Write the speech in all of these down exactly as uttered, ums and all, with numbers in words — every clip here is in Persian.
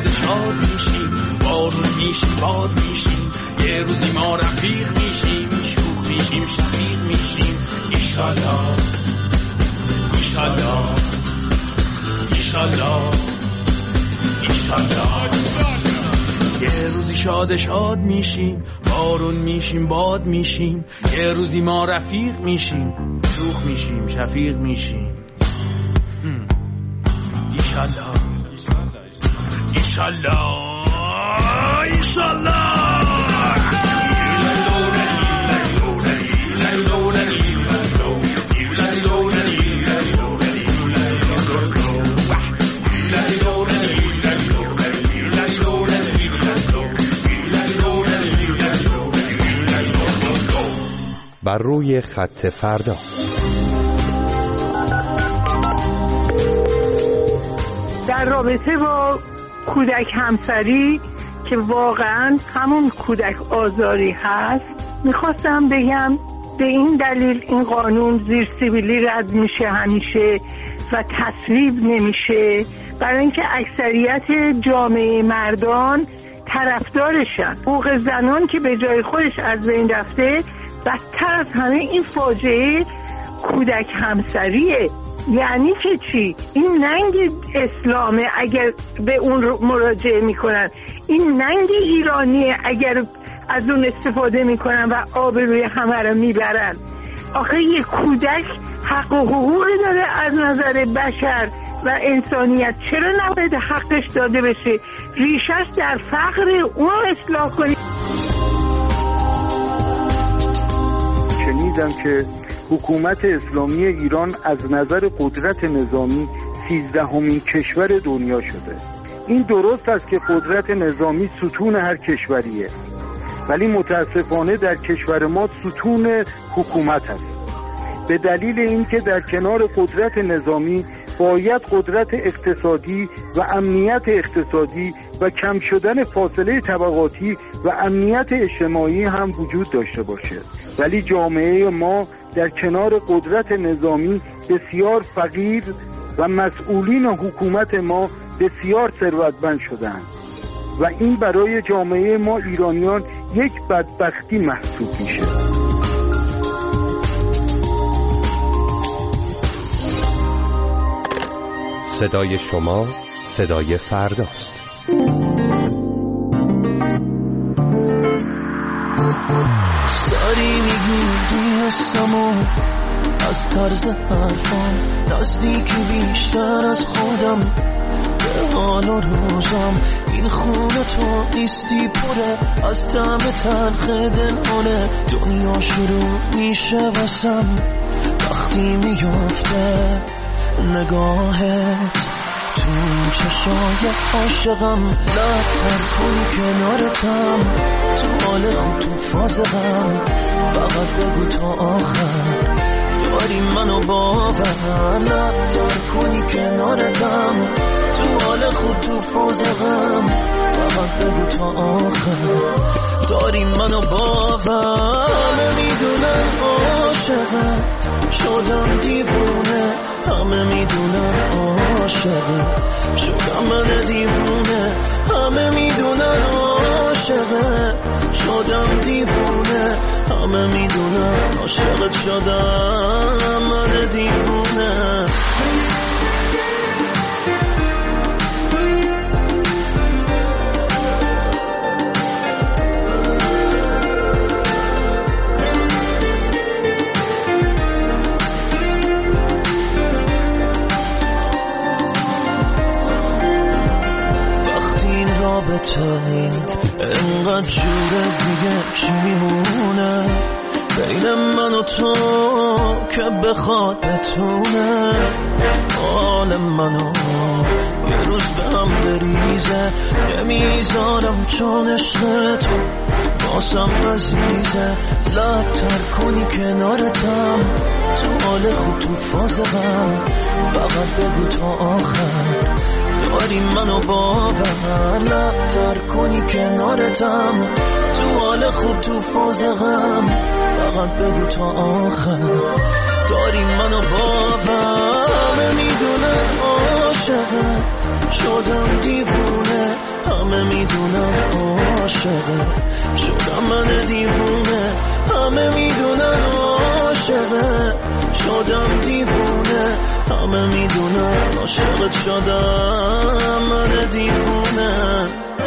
شاد شاد میشیم، بارون میشیم باد میشیم، یه روزی ما رفیق میشیم، شوخ میشیم شفیق میشیم. ایشالله ایشالله ایشالله ایشالله. یه روزی شاد شاد میشیم، بارون میشیم باد میشیم، یه روزی ما رفیق میشیم، شوخ میشیم شفیق میشیم. ایشالله ایشالله ایشالله. بر روی خط فردا. در رابطه با کودک همسری که واقعا همون کودک آزاری هست، میخواستم بگم به این دلیل این قانون زیر سیبیلی رد میشه همیشه و تصویب نمیشه، برای اینکه اکثریت جامعه مردان طرفدارشن. حقوق زنان که به جای خودش از بین رفته، بدتر از همه این فاجعه کودک همسریه. یعنی که چی؟ این ننگ اسلامه اگر به اون مراجعه میکنن، این ننگ ایرانیه اگر از اون استفاده میکنن و آبروی همه رو میبرن. آخه یک کودک حق و حقوقی داره از نظر بشر و انسانیت، چرا نباید حقش داده بشه؟ ریشش در فقر، اون اصلاح کنید. شنیدم که حکومت اسلامی ایران از نظر قدرت نظامی سیزدهمین کشور دنیا شده. این درست است که قدرت نظامی ستون هر کشوریه، ولی متاسفانه در کشور ما ستون حکومت است. به دلیل اینکه در کنار قدرت نظامی باید قدرت اقتصادی و امنیت اقتصادی و کم شدن فاصله طبقاتی و امنیت اجتماعی هم وجود داشته باشه، ولی جامعه ما در کنار قدرت نظامی بسیار فقیر و مسئولین حکومت ما بسیار ثروتمند شدند و این برای جامعه ما ایرانیان یک بدبختی محسوب میشه. صدای شما صدای فرداست. داری میگی حسمو از طرز حرفام، نزدیکی بیشتر از خودم به حال و روزم. این خونه تو نیستی پره از طعم تلخ دلانه، دنیا شروع میشه واسم وقتی میفته نگاهت تو چشای عاشقم. لبتر کنی کنارتم، تو حال خوب تو فاز غم، فقط بگو تا آخر داری منو باور. لبتر کنی کنارتم، تو حال خوب تو فاز غم، فقط بگو تا آخر داری منو باور. همه میدونن عاشقم شدم دیوونه، همه میدونن عاشقم شدم من دیوونه، همه میدونن عاشقم شدم دیوونه، همه میدونن عاشقت شدم من دیوونه. انقدر جوره دیگه چی میمونه بین من و تو که بخواد بتونه حال منو یه روز به هم بریزه. نمیذارم چون عشق تو باسم عزیزه. لبتر کنی کنارتم، تو حال خوب تو فاز غم، فقط بگو تا آخر داری منو باور. لبتر کنی کنارتم، تو حال خوب تو فاز غم، فقط بگو تا آخر داری منو باور. همه میدونن عاشقم شدم دیوونه، همه میدونن عاشقه شدم من دیوونه همه میدونن عاشقه شدم دیوونه همه میدونن عاشقت شدم من دیوونه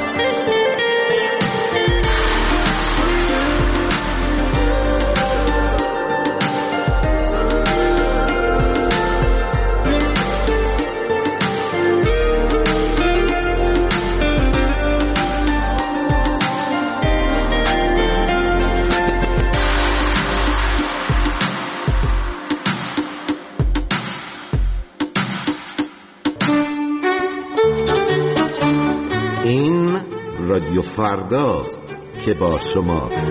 رادیو فرداست که با شماست.